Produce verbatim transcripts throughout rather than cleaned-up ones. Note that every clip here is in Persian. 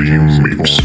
Remix.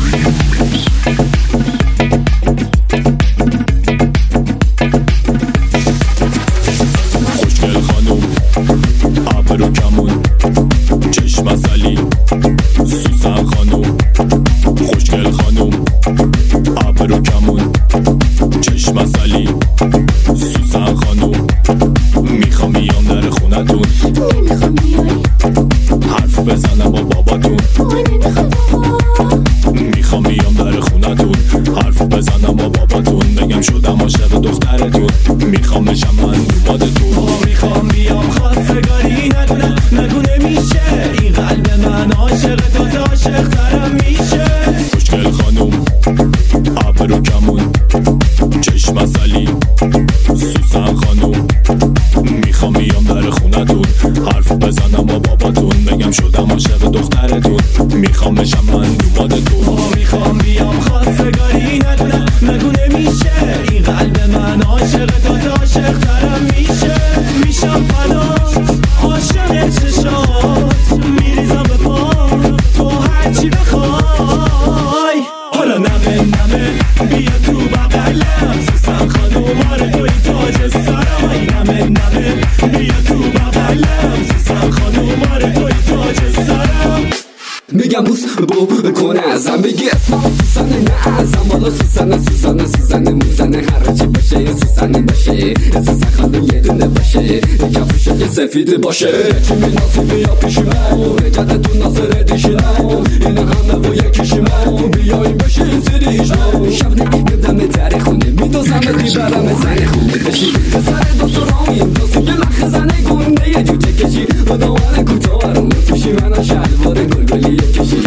خوشگل خانوم ابرو کمون چشم ازلی سوسن خانوم خوشگل خانوم ابرو کمون چشم ازلی سوسن خانوم میخوام بیام در خونتون نمیخوام بیای حرف بزنم با باباتون وای نمیخواد آقا میخوام بیام در خونتون حرف بزنم با باباتون بگم شدم عاشق دخترتون میخوام بشم من دومادتون میخوام بیام خواستگاری نکنم نگو نمیشه این قلب من عاشق تازه عاشق ترم میشه خوشگل خانوم ابرو کمون چشم ازلی سوسن خانوم میخوام بیام در خونتون حرف بزنم با باباتون بگم شدم عاشق دخترتون میخوام بشم من دومادتون میخوام بیام خواستگاری نکنم نگو نمیشه این قلب من عاشق تازه عاشق ترم میشه میشم فدات عاشق چشات میریزم به پا تو هرچی بخوای حالا نمه نمه بیا تو بغلم سوسن خانوم آره توی تاج سرم ای نمه نمه بیا تو بغلم سوسن خانوم آره توی تاج سرم میگم بوس بو کنه ازم بگی اسمم سوسنه نه ازم بالا سوسنه سوسنه سوسنه موزنه هر چی باشه سوسنه باشه سوسن خانم یه دونه باشه یکم پوشه سفید باشه چی می‌ناسی بیا پیشمه رجت تو ناظر دیشنم این همه و یکیشمه بیایی باشی زیریش شب نمیدم در خونه میدوزم دیبرم زن خونه بشی سر دوست رایم دوستی که لخ زنه گنده یه جوجه کشی و دوان کوتاه رو میپوشی من شلوار گلگلی کشی